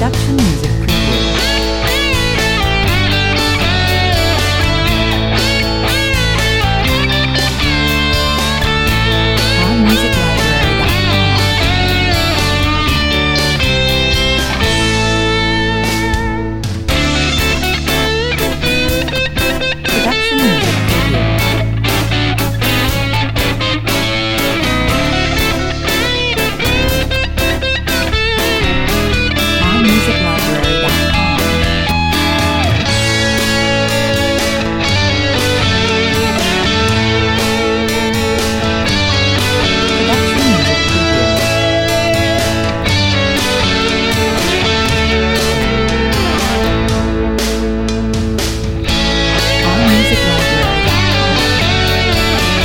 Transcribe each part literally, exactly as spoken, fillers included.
Production music preview. on music library dot com. Production music preview. on music library dot com. Production music preview. on music library dot com.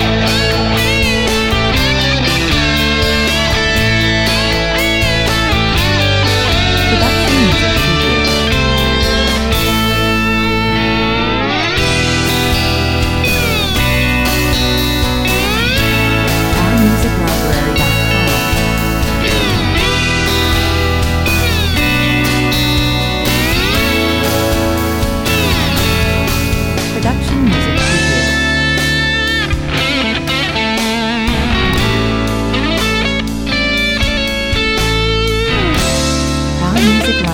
Production music preview. on music library dot com. Production music preview. on music